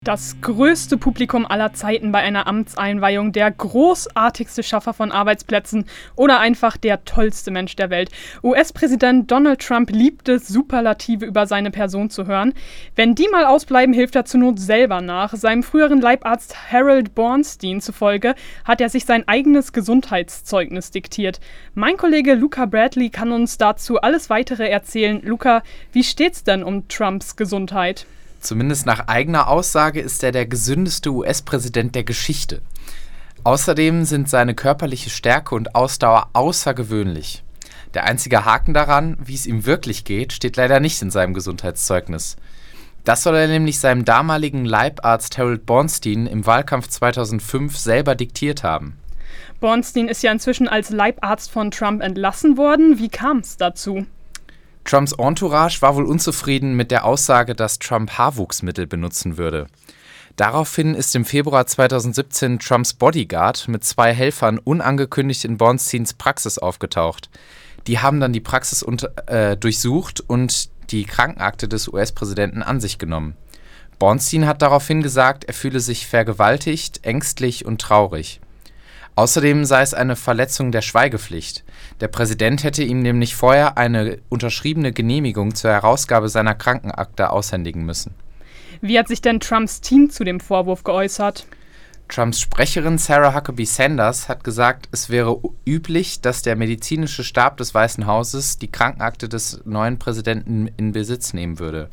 Das größte Publikum aller Zeiten bei einer Amtseinweihung, der großartigste Schaffer von Arbeitsplätzen oder einfach der tollste Mensch der Welt. US-Präsident Donald Trump liebt es, Superlative über seine Person zu hören. Wenn die mal ausbleiben, hilft er zur Not selber nach. Seinem früheren Leibarzt Harold Bornstein zufolge hat er sich sein eigenes Gesundheitszeugnis diktiert. Mein Kollege Luca Bradley kann uns dazu alles Weitere erzählen. Luca, wie steht's denn um Trumps Gesundheit? Zumindest nach eigener Aussage ist er der gesündeste US-Präsident der Geschichte. Außerdem sind seine körperliche Stärke und Ausdauer außergewöhnlich. Der einzige Haken daran, wie es ihm wirklich geht, steht leider nicht in seinem Gesundheitszeugnis. Das soll er nämlich seinem damaligen Leibarzt Harold Bornstein im Wahlkampf 2005 selber diktiert haben. Bornstein ist ja inzwischen als Leibarzt von Trump entlassen worden. Wie kam es dazu? Trumps Entourage war wohl unzufrieden mit der Aussage, dass Trump Haarwuchsmittel benutzen würde. Daraufhin ist im Februar 2017 Trumps Bodyguard mit 2 Helfern unangekündigt in Bornsteins Praxis aufgetaucht. Die haben dann die Praxis durchsucht und die Krankenakte des US-Präsidenten an sich genommen. Bornstein hat daraufhin gesagt, er fühle sich vergewaltigt, ängstlich und traurig. Außerdem sei es eine Verletzung der Schweigepflicht. Der Präsident hätte ihm nämlich vorher eine unterschriebene Genehmigung zur Herausgabe seiner Krankenakte aushändigen müssen. Wie hat sich denn Trumps Team zu dem Vorwurf geäußert? Trumps Sprecherin Sarah Huckabee Sanders hat gesagt, es wäre üblich, dass der medizinische Stab des Weißen Hauses die Krankenakte des neuen Präsidenten in Besitz nehmen würde.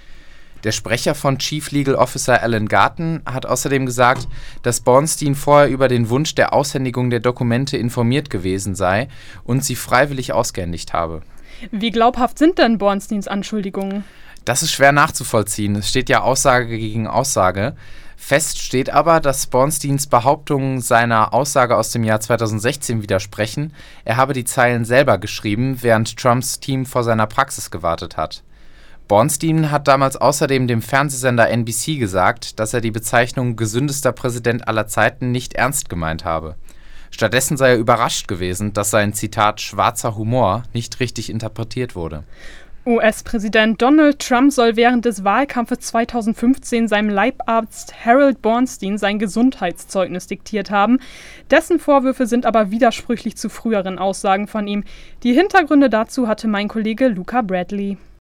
Der Sprecher von Chief Legal Officer Alan Garten hat außerdem gesagt, dass Bornstein vorher über den Wunsch der Aushändigung der Dokumente informiert gewesen sei und sie freiwillig ausgehändigt habe. Wie glaubhaft sind denn Bornsteins Anschuldigungen? Das ist schwer nachzuvollziehen. Es steht ja Aussage gegen Aussage. Fest steht aber, dass Bornsteins Behauptungen seiner Aussage aus dem Jahr 2016 widersprechen. Er habe die Zeilen selber geschrieben, während Trumps Team vor seiner Praxis gewartet hat. Bornstein hat damals außerdem dem Fernsehsender NBC gesagt, dass er die Bezeichnung gesündester Präsident aller Zeiten nicht ernst gemeint habe. Stattdessen sei er überrascht gewesen, dass sein Zitat schwarzer Humor nicht richtig interpretiert wurde. US-Präsident Donald Trump soll während des Wahlkampfes 2015 seinem Leibarzt Harold Bornstein sein Gesundheitszeugnis diktiert haben. Dessen Vorwürfe sind aber widersprüchlich zu früheren Aussagen von ihm. Die Hintergründe dazu hatte mein Kollege Luca Bradley.